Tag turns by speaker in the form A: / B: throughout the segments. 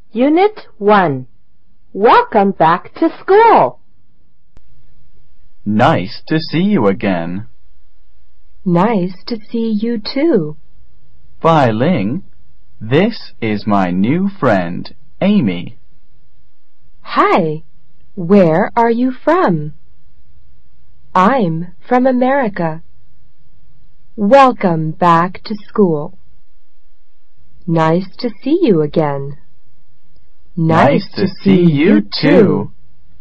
A: Unit 1. Welcome back to school.
B: Nice to see you again.
C: Nice to see you too.
B: Bai Ling, this is my new friend, Amy.
C: Hi, where are you from? I'm from America. Welcome back to school. Nice to see you again.
B: Nice to see you too.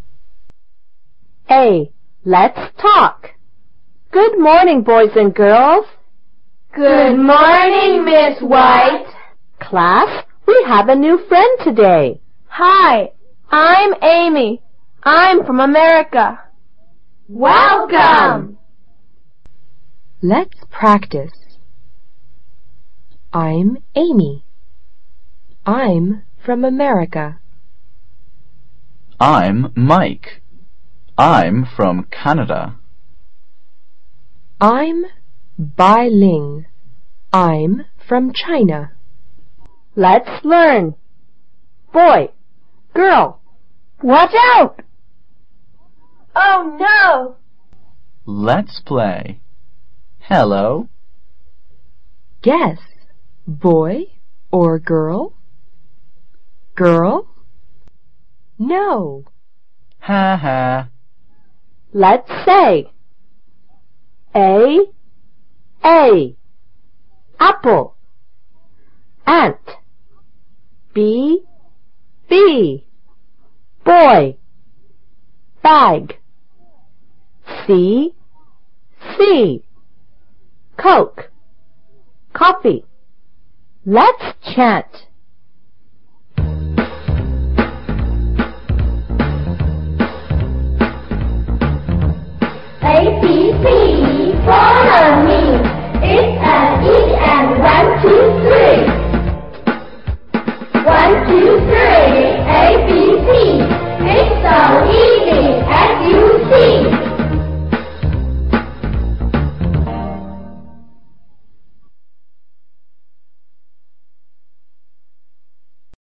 A: A. Let's talk. Good morning, boys and girls.
D: Good morning, Miss White.
A: Class, we have a new friend today.
D: Hi, I'm Amy. I'm from America. Welcome.
C: Let's practice. I'm Amy. I'm from America.
B: I'm Mike. I'm from Canada.
C: I'm Bai Ling. I'm from China.
A: Let's learn. Boy, girl, watch out!
D: Oh no!
B: Let's play. Hello.
C: Guess, boy or girl? Girl? No.
B: Ha ha.
A: Let's say A. Apple. Ant. B. Boy. Bag. C. Coke. Coffee. Let's chant.